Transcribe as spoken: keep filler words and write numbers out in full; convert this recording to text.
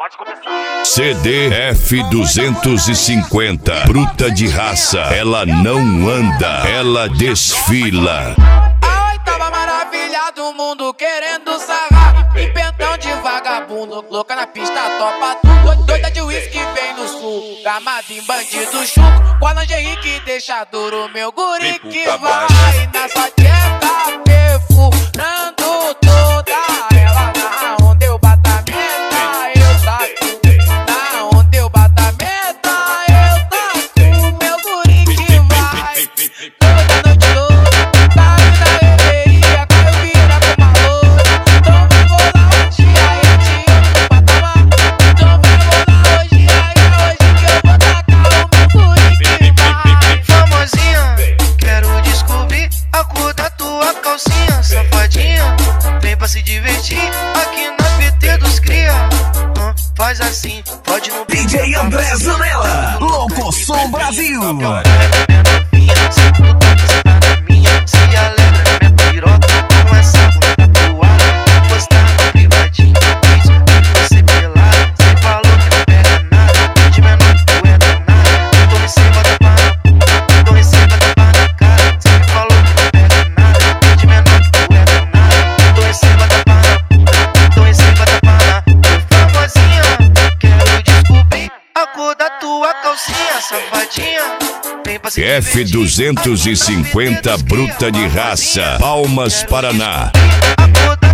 Pode começar. C D F duzentos e cinquenta, bruta de raça, ela não anda, ela desfila. A oitava maravilha do mundo querendo sarrar, em pentão de vagabundo, louca na pista, topa tudo. Doida de uísque vem no sul, gamada em bandido chuco, com a lingerie que deixa duro, meu guri que vai na sua tcheca, perfurando toda ela. Na onde eu bato a meta, eu taco. Na onde eu bato a meta, eu taco, meu guri que vai. Toda noite louca, tá na beberia, caiu vira com maluco. Então vai rolar hoje, aí eu te amo no patamar. Então vai rolar hoje, aí é hoje que eu vou tacar o meu guri que vai. Famosinha, quero descobrir a cor da tua calcinha. Safadinha, vem pra se divertir aqui na P T dos cria. Hum, faz assim, pode no D J André Zanella, Louco Som Brasil. Se tu tá na minha, se alegra minha piroca com essa bunda tua. Postar no privadinho, você pelado, cê falou que não pega nada. De menor que tu é danada, tô receba da barra, tô receba da barra na cara. Cê falou que não pega nada, de menor que tu é danada, tô receba da barra, tô receba da barra. Famosinha, quero descobrir a cor da tua calcinha, safadinha. F duzentos e cinquenta, bruta de raça, Palmas, Paraná. A cor